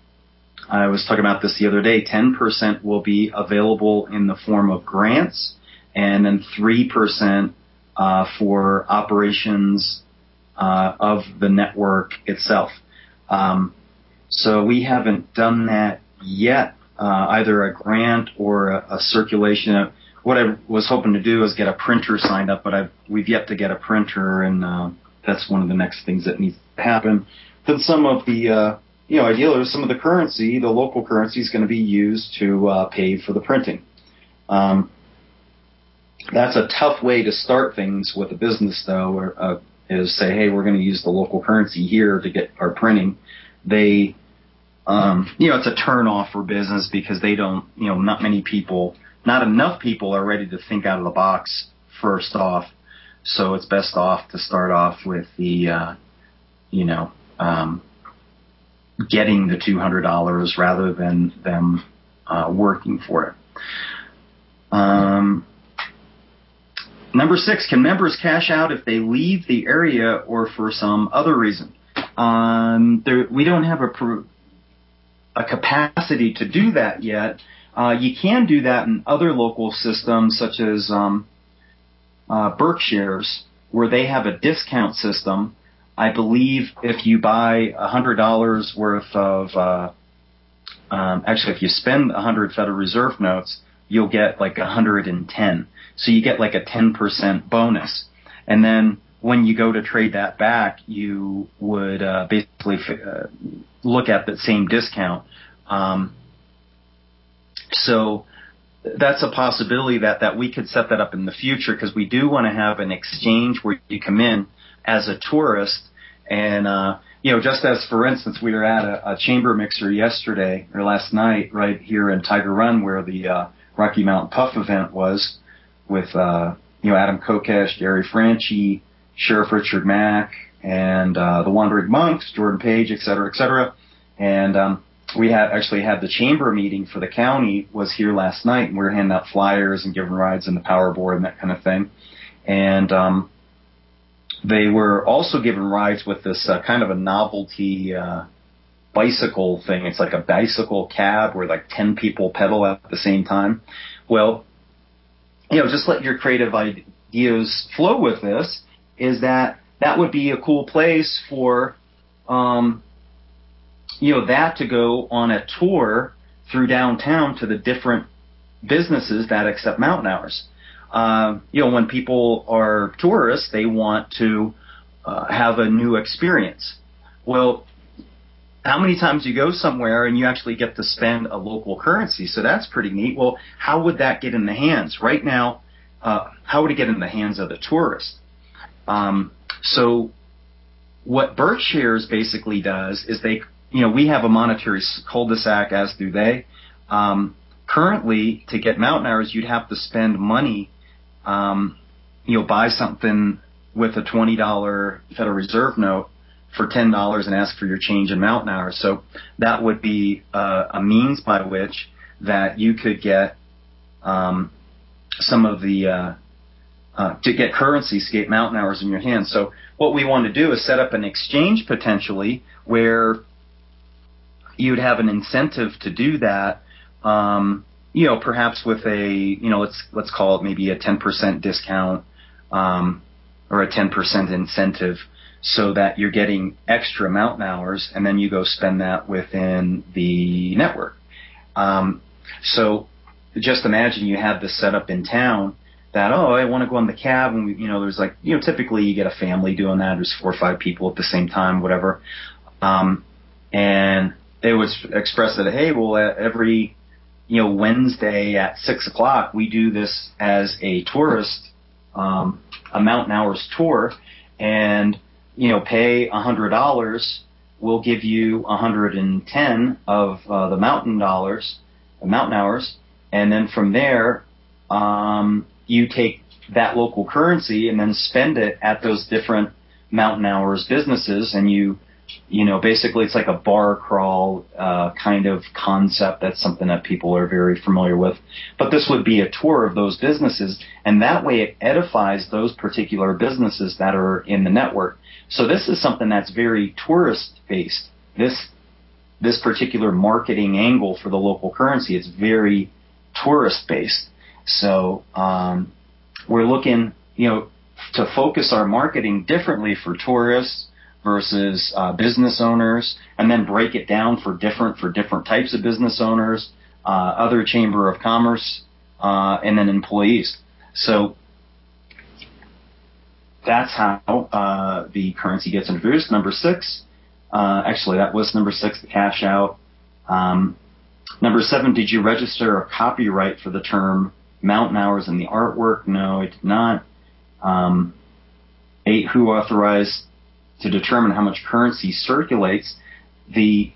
I was talking about this the other day, ten percent will be available in the form of grants, and then three percent uh, for operations uh, of the network itself. Um, so we haven't done that yet, uh, either a grant or a, a circulation. What I was hoping to do is get a printer signed up, but I've, we've yet to get a printer, and uh, that's one of the next things that needs to happen. Then some of the, uh, you know, ideally, some of the currency, the local currency, is going to be used to uh, pay for the printing. Um, that's a tough way to start things with a business, though, or, uh, is say, hey, we're going to use the local currency here to get our printing. They, um, you know, it's a turn-off for business because they don't, you know, not many people, not enough people are ready to think out of the box first off. So it's best off to start off with the, uh, you know, um, getting the two hundred dollars rather than them uh, working for it. Um, number six, can members cash out if they leave the area or for some other reason? Um, there, we don't have a, a capacity to do that yet. Uh, you can do that in other local systems such as um, Uh, Berkshire's, where they have a discount system. I believe if you buy one hundred dollars worth of, uh, um, actually, if you spend one hundred Federal Reserve notes, you'll get like one hundred ten. So you get like a ten percent bonus. And then when you go to trade that back, you would uh, basically uh, look at that same discount. Um, so that's a possibility that, that we could set that up in the future, because we do want to have an exchange where you come in as a tourist. And, uh, you know, just as, for instance, we were at a, a chamber mixer yesterday or last night right here in Tiger Run where the uh, Rocky Mountain Puff event was with, uh, you know, Adam Kokesh, Gary Franchi, Sheriff Richard Mack, and uh, the Wandering Monks, Jordan Page, et cetera, et cetera. And um, we had actually had the chamber meeting for the county was here last night, and we were handing out flyers and giving rides in the power board and that kind of thing. And um, they were also giving rides with this uh, kind of a novelty uh, bicycle thing. It's like a bicycle cab where like ten people pedal at the same time. Well, you know, just let your creative ideas flow with this, is that that would be a cool place for, um, you know, that to go on a tour through downtown to the different businesses that accept mountain hours. Uh, you know, when people are tourists, they want to uh, have a new experience. Well, how many times you go somewhere and you actually get to spend a local currency? So that's pretty neat. Well, how would that get in the hands? Right now, uh, how would it get in the hands of the tourist? Um, so what Berkshire's basically does is they, you know, we have a monetary cul-de-sac, as do they. Um, currently, to get mountain hours, you'd have to spend money, um, you know, buy something with a twenty dollars Federal Reserve note for ten dollars and ask for your change in mountain hours. So that would be uh, a means by which that you could get um, some of the, uh, uh, to get currency, to get mountain hours in your hands. So what we want to do is set up an exchange potentially where you'd have an incentive to do that, um, you know, perhaps with a, you know, let's let's call it maybe a ten percent discount um, or a ten percent incentive, so that you're getting extra mountain hours, and then you go spend that within the network. Um, so just imagine you have this set up in town that, oh, I want to go on the cab, and we, you know, there's like, you know, typically you get a family doing that. There's four or five people at the same time, whatever. Um, and it was expressed that, hey, well, every, you know, Wednesday at six o'clock, we do this as a tourist, um, a mountain hours tour, and you know, pay a hundred dollars, we'll give you a hundred and ten of uh, the mountain dollars, the mountain hours, and then from there, um, you take that local currency and then spend it at those different mountain hours businesses, and you, you know, basically it's like a bar crawl uh, kind of concept. That's something that people are very familiar with. But this would be a tour of those businesses, and that way it edifies those particular businesses that are in the network. So this is something that's very tourist-based. This this particular marketing angle for the local currency, it's very tourist-based. So um, we're looking, you know, to focus our marketing differently for tourists versus uh, business owners, and then break it down for different for different types of business owners, uh, other Chamber of Commerce, uh, and then employees. So that's how uh, the currency gets introduced. Number six, uh, actually that was number six, the cash out. Um, number seven, did you register a copyright for the term mountain hours in the artwork? No, I did not. Um, eight, who authorized to determine how much currency circulates? The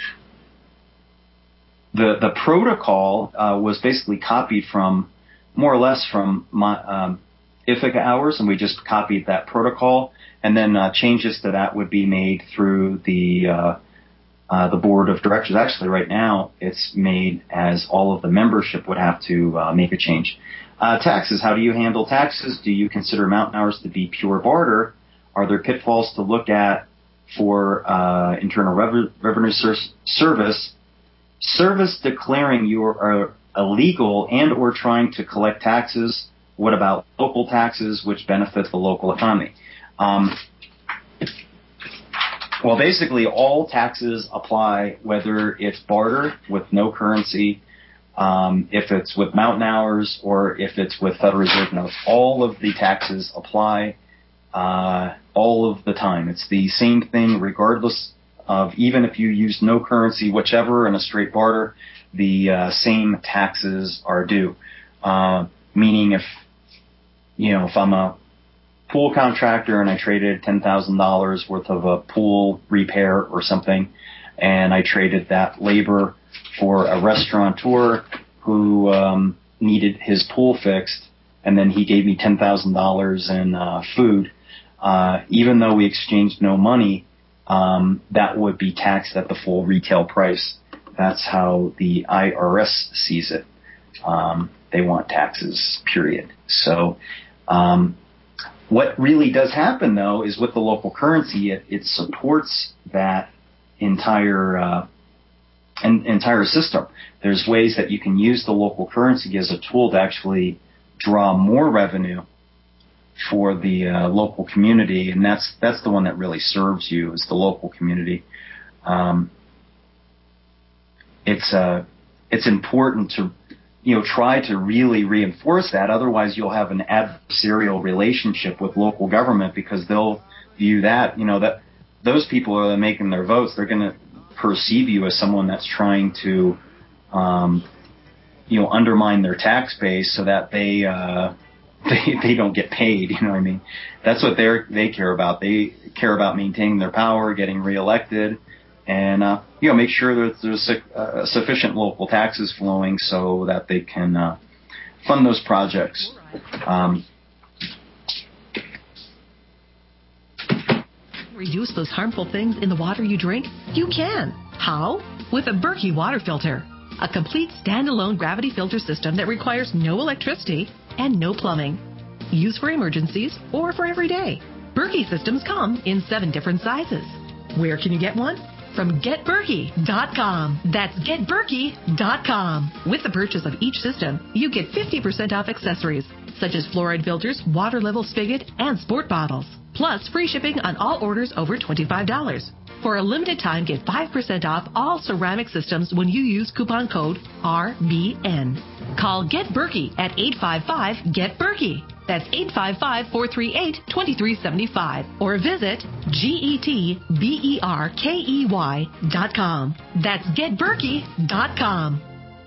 the the protocol uh, was basically copied from, more or less from my, um, Ithaca hours, and we just copied that protocol, and then uh, changes to that would be made through the uh, uh, the board of directors. Actually, right now it's made as all of the membership would have to uh, make a change. Uh, taxes. How do you handle taxes? Do you consider mountain hours to be pure barter? Are there pitfalls to look at for uh, Internal Rev- Revenue Ser- Service? Service declaring you are illegal and or trying to collect taxes. What about local taxes, which benefit the local economy? Um, well, basically, all taxes apply, whether it's barter with no currency, um, if it's with mountain hours, or if it's with Federal Reserve notes. All of the taxes apply uh, all of the time. It's the same thing regardless of, even if you use no currency, whichever, in a straight barter, the uh, same taxes are due. Uh, meaning if, you know, if I'm a pool contractor and I traded ten thousand dollars worth of a pool repair or something, and I traded that labor for a restaurateur who um, needed his pool fixed, and then he gave me ten thousand dollars in uh, food, uh, even though we exchanged no money, um, that would be taxed at the full retail price. That's how the I R S sees it. Um, they want taxes, period. So um, what really does happen, though, is with the local currency, it, it supports that entire uh, an, entire system. There's ways that you can use the local currency as a tool to actually draw more revenue for the uh, local community, and that's that's the one that really serves you, is the local community. Um, it's uh, it's important to you know try to really reinforce that. Otherwise, you'll have an adversarial relationship with local government, because they'll view that you know that those people are making their votes. They're going to perceive you as someone that's trying to um, you know undermine their tax base so that they. Uh, They they don't get paid, you know what I mean? That's what they they care about. They care about maintaining their power, getting reelected, and uh, you know make sure that there's uh, sufficient local taxes flowing so that they can uh, fund those projects. Um, Reduce those harmful things in the water you drink? You can. How? With a Berkey water filter. A complete standalone gravity filter system that requires no electricity and no plumbing. Use for emergencies or for every day. Berkey systems come in seven different sizes. Where can you get one? From get berkey dot com. That's get berkey dot com. With the purchase of each system, you get fifty percent off accessories, such as fluoride filters, water level spigot, and sport bottles. Plus, free shipping on all orders over twenty-five dollars. For a limited time, get five percent off all ceramic systems when you use coupon code R B N. Call Get Berkey at eight five five, get berkey. That's eight five five, four three eight, two three seven five. Or visit G E T B E R K E Y dot com. That's get berkey dot com.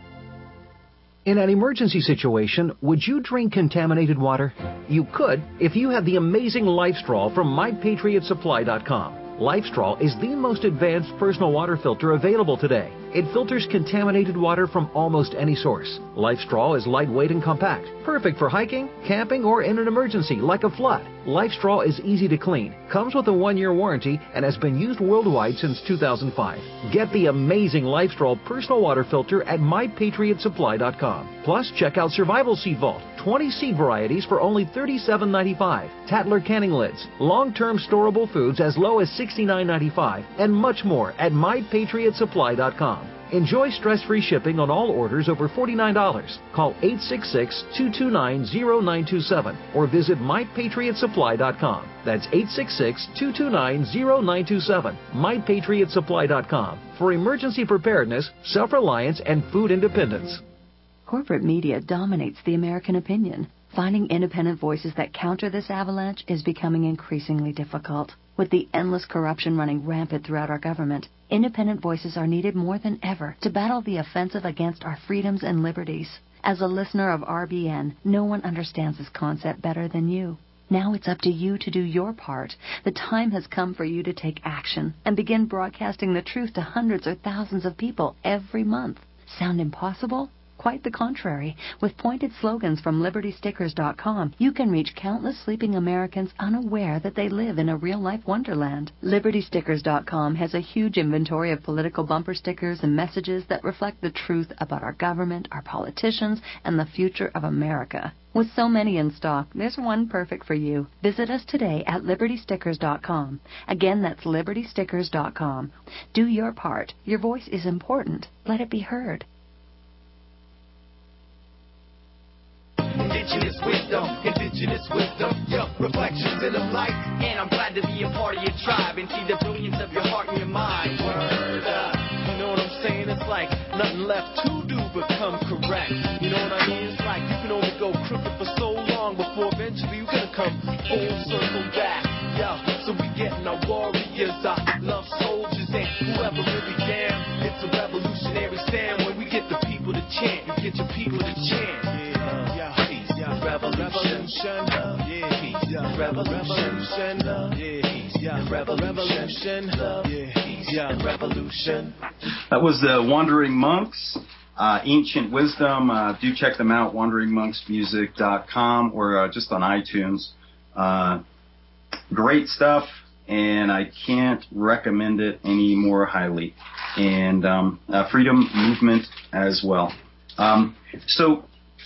In an emergency situation, would you drink contaminated water? You could if you had the amazing LifeStraw from my patriot supply dot com. LifeStraw is the most advanced personal water filter available today. It filters contaminated water from almost any source. LifeStraw is lightweight and compact, perfect for hiking, camping, or in an emergency like a flood. LifeStraw is easy to clean, comes with a one-year warranty, and has been used worldwide since two thousand five. Get the amazing LifeStraw personal water filter at my patriot supply dot com. Plus, check out Survival Seed Vault, twenty seed varieties for only thirty-seven ninety-five, Tatler canning lids, long-term storable foods as low as sixty-nine ninety-five, and much more at my patriot supply dot com. Enjoy stress-free shipping on all orders over forty-nine dollars. Call eight six six, two two nine, zero nine two seven or visit my patriot supply dot com. That's eight six six, two two nine, zero nine two seven, my patriot supply dot com for emergency preparedness, self-reliance, and food independence. Corporate media dominates the American opinion. Finding independent voices that counter this avalanche is becoming increasingly difficult. With the endless corruption running rampant throughout our government, independent voices are needed more than ever to battle the offensive against our freedoms and liberties. As a listener of R B N, no one understands this concept better than you. Now it's up to you to do your part. The time has come for you to take action and begin broadcasting the truth to hundreds or thousands of people every month. Sound impossible? Quite the contrary. With pointed slogans from Liberty Stickers dot com, you can reach countless sleeping Americans unaware that they live in a real-life wonderland. Liberty Stickers dot com has a huge inventory of political bumper stickers and messages that reflect the truth about our government, our politicians, and the future of America. With so many in stock, there's one perfect for you. Visit us today at Liberty Stickers dot com. Again, that's Liberty Stickers dot com. Do your part. Your voice is important. Let it be heard. Indigenous wisdom, indigenous wisdom, yup, reflections in the light. And I'm glad to be a part of your tribe and see the brilliance of your heart and your mind. Word up, you know what I'm saying? It's like nothing left to do but come correct. You know what I mean? It's like you can only go crooked for so long before eventually you're gonna come full circle back. Yo, so we getting our warriors, our love soldiers, and whoever really down. It's a revolutionary sound when we get the people to chant. You get your people to chant. Revolution, yeah, peace, yeah, revolution, yeah, peace, yeah, revolution, yeah, peace, yeah, revolution. That was the Wandering Monks, uh, Ancient Wisdom. Uh, do check them out, wandering monks music dot com, or uh, just on iTunes. Uh, great stuff, and I can't recommend it any more highly. And um, uh, Freedom Movement as well. Um, so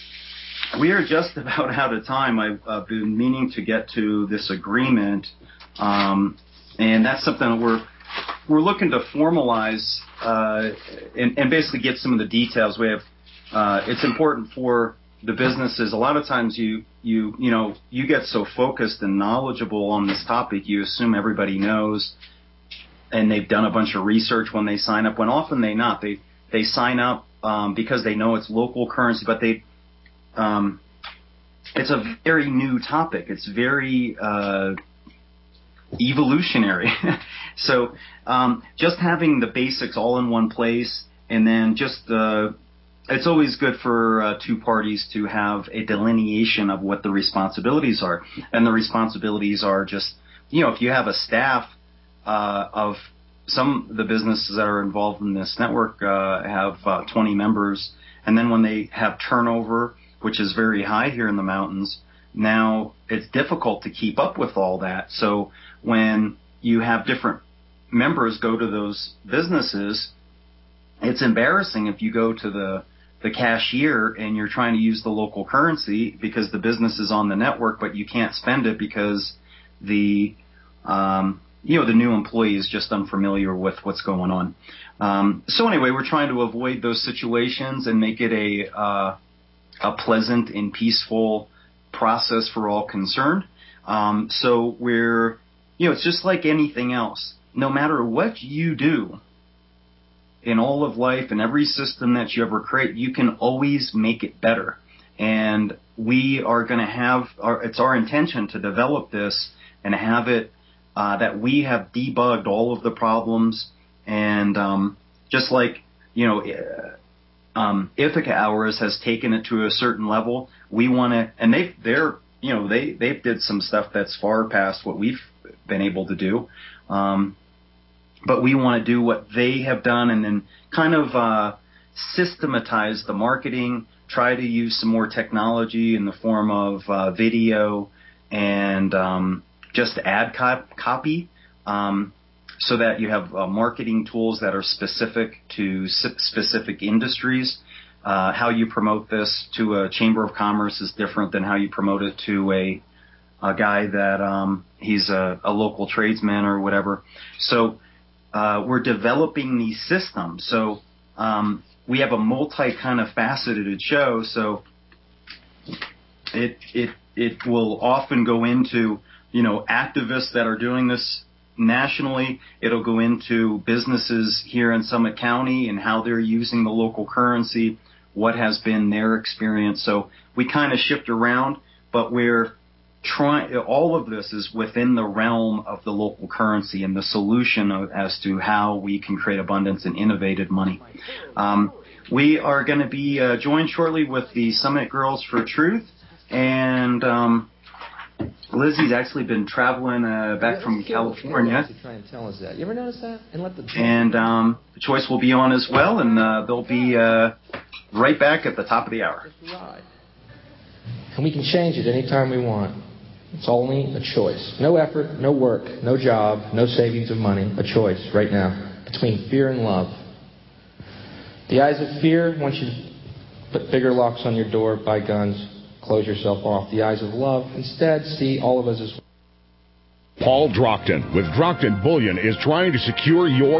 we are just about out of time. I've uh, been meaning to get to this agreement, um, and that's something that we're we're looking to formalize uh, and, and basically get some of the details. We have. Uh, it's important for the businesses. A lot of times you you you know you get so focused and knowledgeable on this topic, you assume everybody knows, and they've done a bunch of research when they sign up. When often they not. They they sign up um, because they know it's local currency, but they um, it's a very new topic. It's very uh, evolutionary. so um, just having the basics all in one place, and then just uh, it's always good for uh, two parties to have a delineation of what the responsibilities are. And the responsibilities are just, you know, if you have a staff uh, of some of the businesses that are involved in this network uh, have uh, twenty members, and then when they have turnover, which is very high here in the mountains, now it's difficult to keep up with all that. So when you have different members go to those businesses, it's embarrassing if you go to the the cashier and you're trying to use the local currency because the business is on the network, but you can't spend it because the um, you know the new employee is just unfamiliar with what's going on. Um, so anyway, we're trying to avoid those situations and make it a uh, a pleasant and peaceful process for all concerned. Um, so we're you know it's just like anything else. No matter what you do in all of life and every system that you ever create, you can always make it better. And we are going to have, our, it's our intention to develop this and have it uh, that we have debugged all of the problems. And um, just like, you know, uh, um, Ithaca Hours has taken it to a certain level, we want to, and they they're, you know, they, they did some stuff that's far past what we've been able to do. Um, But we want to do what they have done and then kind of uh, systematize the marketing, try to use some more technology in the form of uh, video and um, just ad cop- copy um, so that you have uh, marketing tools that are specific to s- specific industries. Uh, how you promote this to a chamber of commerce is different than how you promote it to a, a guy that um, he's a, a local tradesman or whatever. So Uh, we're developing these systems. So um, we have a multi kind of faceted show. So it it it will often go into you know activists that are doing this nationally. It'll go into businesses here in Summit County and how they're using the local currency, what has been their experience. So we kind of shift around, but we're trying. All of this is within the realm of the local currency and the solution of, as to how we can create abundance and innovative money. Um, we are going to be uh, joined shortly with the Summit Girls for Truth, and um, Lizzie's actually been traveling uh, back from California. Try and tell us that. You ever notice that? And let the and um, Choice will be on as well, and uh, they'll be uh, right back at the top of the hour. And we can change it anytime we want. It's only a choice. No effort, no work, no job, no savings of money. A choice right now between fear and love. The eyes of fear want you to put bigger locks on your door, buy guns, close yourself off. The eyes of love instead see all of us as Paul Drockton with Drockton Bullion is trying to secure your